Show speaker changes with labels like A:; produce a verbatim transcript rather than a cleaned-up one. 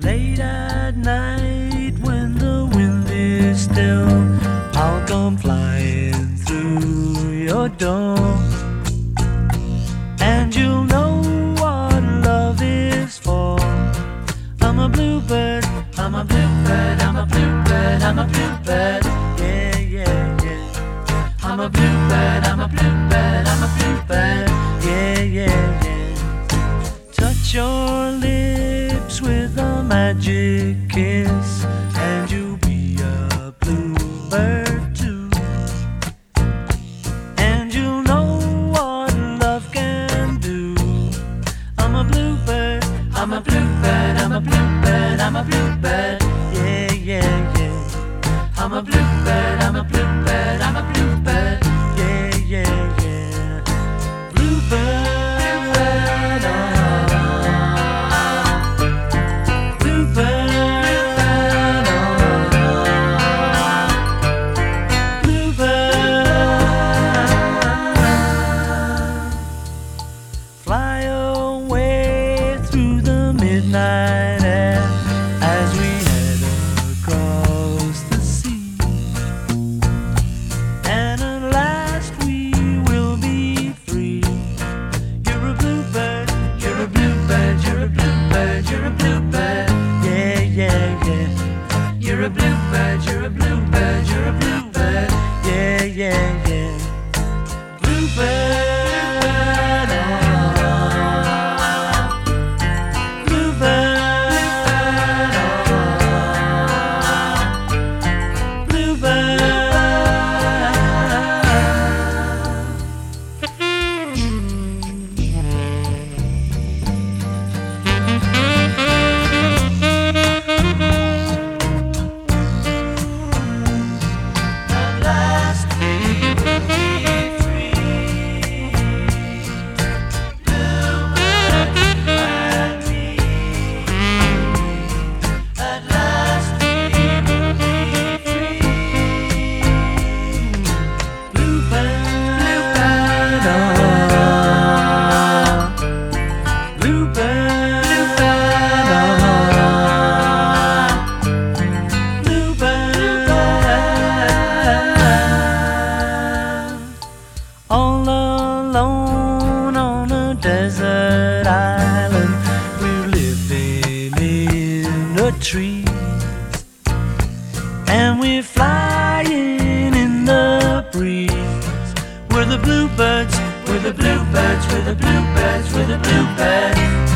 A: Late at night when the wind is still, I'll come flying through your door, and you'll know what love is for. I'm a bluebird, I'm a bluebird, I'm a bluebird, I'm a bluebird, yeah, yeah, yeah. I'm a bluebird, I'm a bluebird, I'm a bluebird, yeah, yeah, yeah. Touch your lips with a magic kiss, and you'll be a bluebird too. And you'll know what love can do. I'm a bluebird, I'm a bluebird, I'm a bluebird, I'm a bluebird, yeah, yeah, yeah. I'm a bluebird, I'm a bluebird, I'm a bluebird, yeah, yeah, yeah. Bluebird. Night air as we head across the sea, and at last we will be free. You're a bluebird, you're a bluebird, you're a bluebird, you're a bluebird, yeah, yeah, yeah. You're a bluebird, you're a bluebird, you're a bluebird, yeah, yeah, yeah. Bluebird. All alone on a desert island, we're living in the trees, and we're flying in the breeze. We're the bluebirds, we're the bluebirds, we're the bluebirds, we're the bluebirds.